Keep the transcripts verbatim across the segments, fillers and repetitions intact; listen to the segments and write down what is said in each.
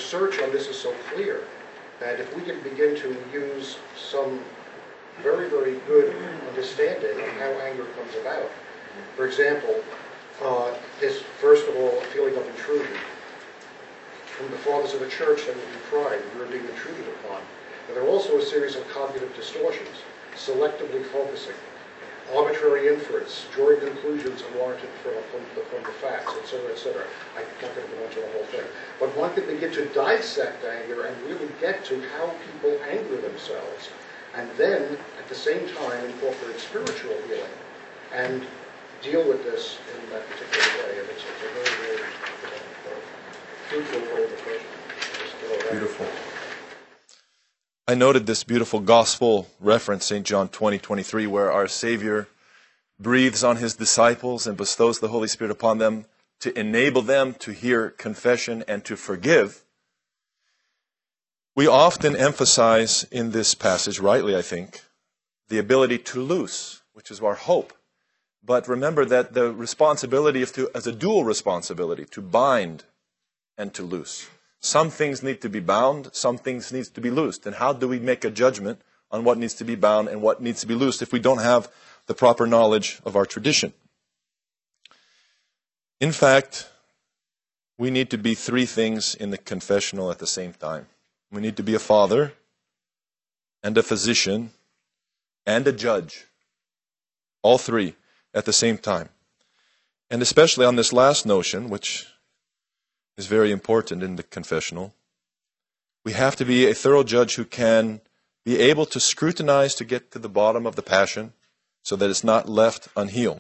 research on this is so clear that if we can begin to use some very, very good understanding of how anger comes about. For example, uh, is first of all a feeling of intrusion. From the fathers of the church, there would be pride, we were being intruded upon. And there are also a series of cognitive distortions, selectively focusing, arbitrary inference, drawing conclusions unwarranted from, from, the, from the facts, et cetera, et cetera. I'm not going to go into the whole thing. But one can begin to dissect anger and really get to how people anger themselves, and then, at the same time, incorporate spiritual healing and deal with this in that particular way. And it's, it's a very, very uh, fruitful way of approaching. Beautiful. I noted this beautiful gospel reference, Saint John twenty twenty-three, where our Savior breathes on his disciples and bestows the Holy Spirit upon them to enable them to hear confession and to forgive. We often emphasize in this passage, rightly I think, the ability to loose, which is our hope. But remember that the responsibility is to, as a dual responsibility, to bind and to loose. Some things need to be bound, some things need to be loosed. And how do we make a judgment on what needs to be bound and what needs to be loosed if we don't have the proper knowledge of our tradition? In fact, we need to be three things in the confessional at the same time. We need to be a father, and a physician, and a judge. All three at the same time. And especially on this last notion, which is very important in the confessional, we have to be a thorough judge who can be able to scrutinize to get to the bottom of the passion so that it's not left unhealed.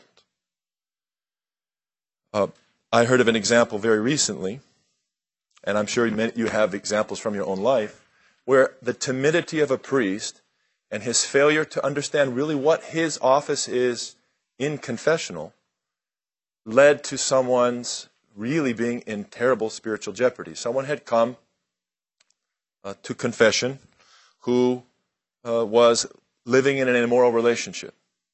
Uh, I heard of an example very recently, and I'm sure you have examples from your own life, where the timidity of a priest and his failure to understand really what his office is in confessional led to someone's really being in terrible spiritual jeopardy. Someone had come uh, to confession who uh, was living in an immoral relationship.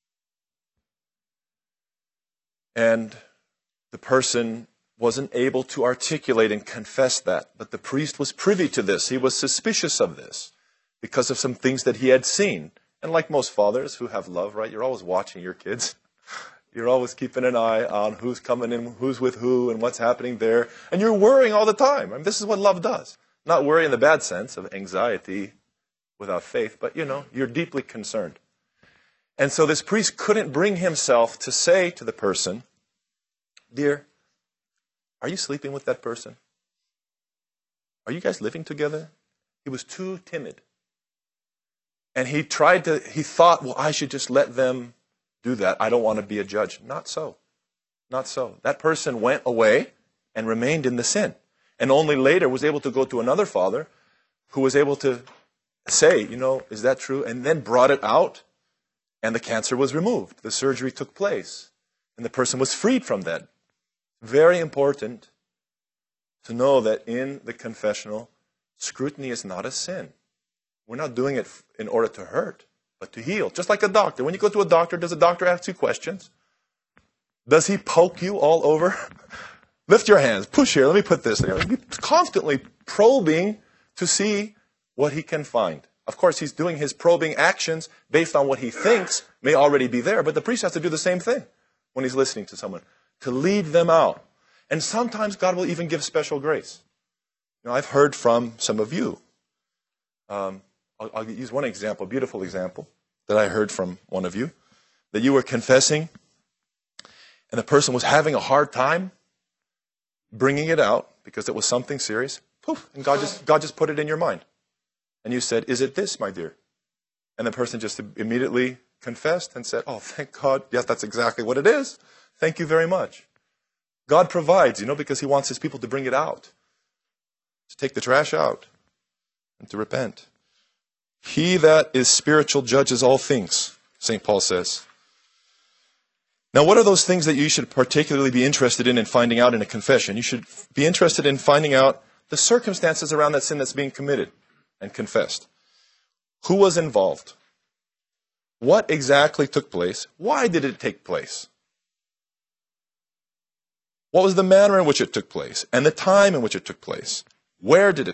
And the person wasn't able to articulate and confess that. But the priest was privy to this. He was suspicious of this because of some things that he had seen. And like most fathers who have love, right, you're always watching your kids. You're always keeping an eye on who's coming in, who's with who, and what's happening there. And you're worrying all the time. I mean, this is what love does. Not worry in the bad sense of anxiety without faith, but, you know, you're deeply concerned. And so this priest couldn't bring himself to say to the person, "Dear, are you sleeping with that person? Are you guys living together?" He was too timid. And he tried to, he thought, well, I should just let them do that. I don't want to be a judge. Not so. Not so. That person went away and remained in the sin. And only later was able to go to another father who was able to say, you know, is that true? And then brought it out, and the cancer was removed. The surgery took place, and the person was freed from that. Very important to know that in the confessional, scrutiny is not a sin. We're not doing it in order to hurt, but to heal. Just like a doctor. When you go to a doctor, does a doctor ask you questions? Does he poke you all over? Lift your hands. Push here. Let me put this there. He's constantly probing to see what he can find. Of course, he's doing his probing actions based on what he thinks may already be there, but the priest has to do the same thing when he's listening to someone, to lead them out. And sometimes God will even give special grace. You know, I've heard from some of you. Um, I'll, I'll use one example, a beautiful example that I heard from one of you, that you were confessing, and the person was having a hard time bringing it out because it was something serious. Poof, and God just God just put it in your mind. And you said, "Is it this, my dear?" And the person just immediately confessed and said, "Oh, thank God. Yes, that's exactly what it is. Thank you very much." God provides, you know, because he wants his people to bring it out, to take the trash out, and to repent. He that is spiritual judges all things, Saint Paul says. Now, what are those things that you should particularly be interested in in finding out in a confession? You should be interested in finding out the circumstances around that sin that's being committed and confessed. Who was involved? What exactly took place? Why did it take place? What was the manner in which it took place? And the time in which it took place? Where did it